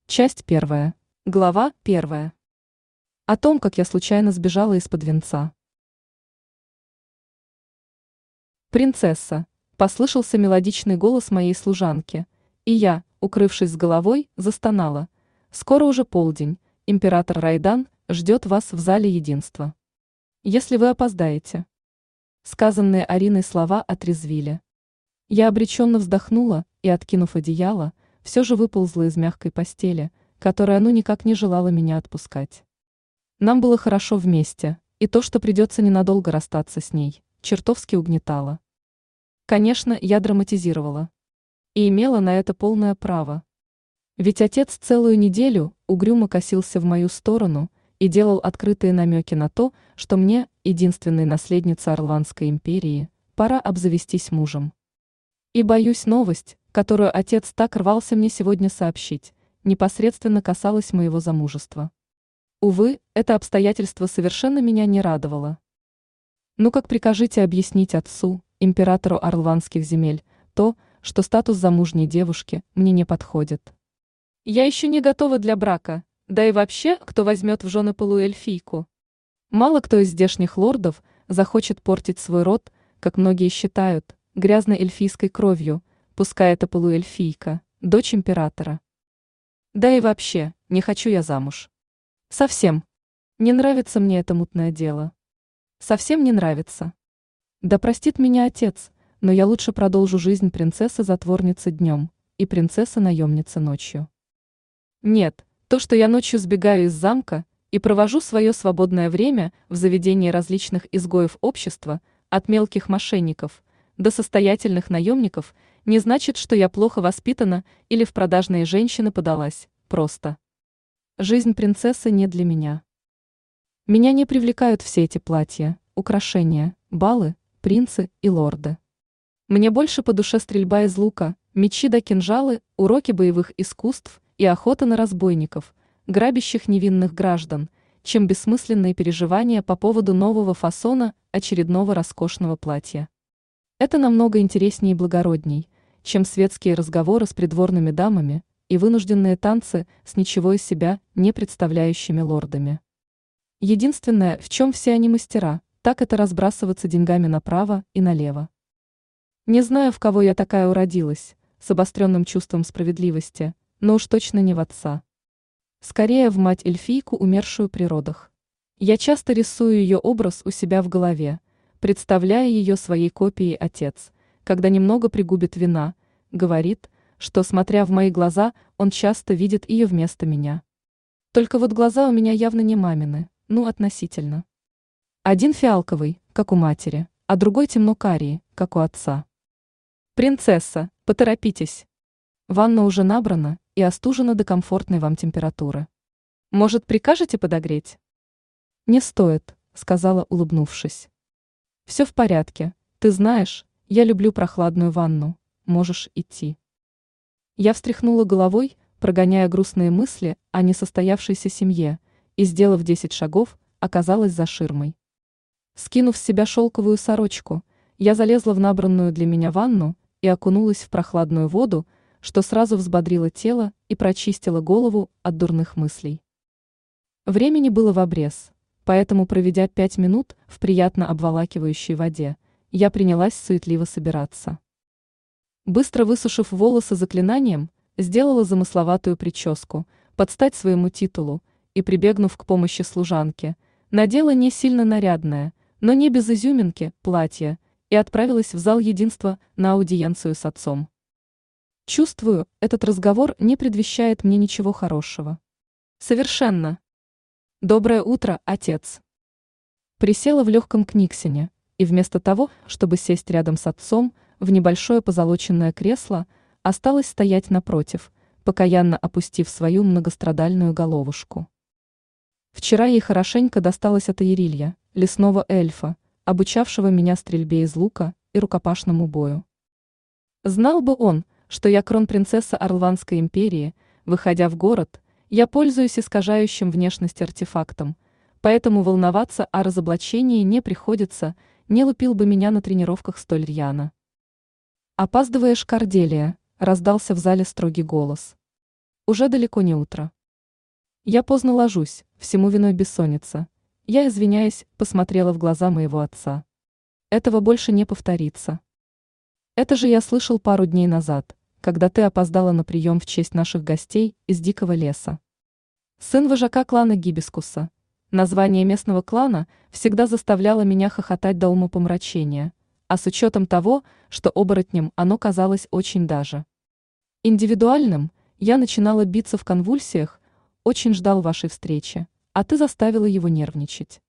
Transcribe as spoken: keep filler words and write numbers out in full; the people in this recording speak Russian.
Часть первая. Глава первая. О том, как я случайно сбежала из-под венца. «Принцесса!» – послышался мелодичный голос моей служанки, и я, укрывшись с головой, застонала. «Скоро уже полдень, император Райдан ждет вас в зале единства. Если вы опоздаете». Сказанные Ариной слова отрезвили. Я обреченно вздохнула и, откинув одеяло, все же выползла из мягкой постели, которая ну никак не желала меня отпускать. Нам было хорошо вместе, и то, что придется ненадолго расстаться с ней, чертовски угнетало. Конечно, я драматизировала. И имела на это полное право. Ведь отец целую неделю угрюмо косился в мою сторону и делал открытые намеки на то, что мне, единственной наследнице Орландской империи, пора обзавестись мужем. И боюсь, новость, которую отец так рвался мне сегодня сообщить, непосредственно касалась моего замужества. Увы, это обстоятельство совершенно меня не радовало. Ну как прикажите объяснить отцу, императору орлванских земель, то, что статус замужней девушки мне не подходит? Я еще не готова для брака, да и вообще, кто возьмет в жены полуэльфийку? Мало кто из здешних лордов захочет портить свой род, как многие считают, грязной эльфийской кровью, пускай это полуэльфийка, дочь императора. Да и вообще, не хочу я замуж. Совсем. Не нравится мне это мутное дело. Совсем не нравится. Да простит меня отец, но я лучше продолжу жизнь принцессы-затворницы днем и принцессы-наемницы ночью. Нет, то, что я ночью сбегаю из замка и провожу свое свободное время в заведении различных изгоев общества, от мелких мошенников до состоятельных наемников, не значит, что я плохо воспитана или в продажные женщины подалась, просто. Жизнь принцессы не для меня. Меня не привлекают все эти платья, украшения, балы, принцы и лорды. Мне больше по душе стрельба из лука, мечи да кинжалы, уроки боевых искусств и охота на разбойников, грабящих невинных граждан, чем бессмысленные переживания по поводу нового фасона очередного роскошного платья. Это намного интереснее и благородней, чем светские разговоры с придворными дамами и вынужденные танцы с ничего из себя не представляющими лордами. Единственное, в чем все они мастера, так это разбрасываться деньгами направо и налево. Не знаю, в кого я такая уродилась, с обостренным чувством справедливости, но уж точно не в отца. Скорее в мать-эльфийку, умершую при родах. Я часто рисую ее образ у себя в голове, представляя ее своей копией отец, когда немного пригубит вина, говорит, что, смотря в мои глаза, он часто видит ее вместо меня. Только вот глаза у меня явно не мамины, ну относительно. Один фиалковый, как у матери, а другой темно-карий, как у отца. «Принцесса, поторопитесь. Ванна уже набрана и остужена до комфортной вам температуры. Может, прикажете подогреть?» «Не стоит», — сказала, улыбнувшись. «Все в порядке, ты знаешь, я люблю прохладную ванну, можешь идти». Я встряхнула головой, прогоняя грустные мысли о несостоявшейся семье, и, сделав десять шагов, оказалась за ширмой. Скинув с себя шелковую сорочку, я залезла в набранную для меня ванну и окунулась в прохладную воду, что сразу взбодрило тело и прочистило голову от дурных мыслей. Времени было в обрез, поэтому, проведя пять минут в приятно обволакивающей воде, я принялась суетливо собираться. Быстро высушив волосы заклинанием, сделала замысловатую прическу, под стать своему титулу, и, прибегнув к помощи служанки, надела не сильно нарядное, но не без изюминки, платье, и отправилась в зал единства на аудиенцию с отцом. Чувствую, этот разговор не предвещает мне ничего хорошего. Совершенно. «Доброе утро, отец!» Присела в легком книгсене, и вместо того, чтобы сесть рядом с отцом в небольшое позолоченное кресло, осталась стоять напротив, покаянно опустив свою многострадальную головушку. Вчера ей хорошенько досталось от Аерилья, лесного эльфа, обучавшего меня стрельбе из лука и рукопашному бою. Знал бы он, что я кронпринцесса Орлванской империи, выходя в город, я пользуюсь искажающим внешность артефактом, поэтому волноваться о разоблачении не приходится, не лупил бы меня на тренировках столь рьяно. «Опаздываешь, Корделия», — раздался в зале строгий голос. Уже далеко не утро. Я поздно ложусь, всему виной бессонница. Я, извиняясь, посмотрела в глаза моего отца. Этого больше не повторится. Это же я слышал пару дней назад, когда ты опоздала на прием в честь наших гостей из дикого леса. Сын вожака клана Гибискуса. Название местного клана всегда заставляло меня хохотать до умопомрачения, а с учетом того, что оборотням оно казалось очень даже индивидуальным, я начинала биться в конвульсиях, очень ждал вашей встречи, а ты заставила его нервничать.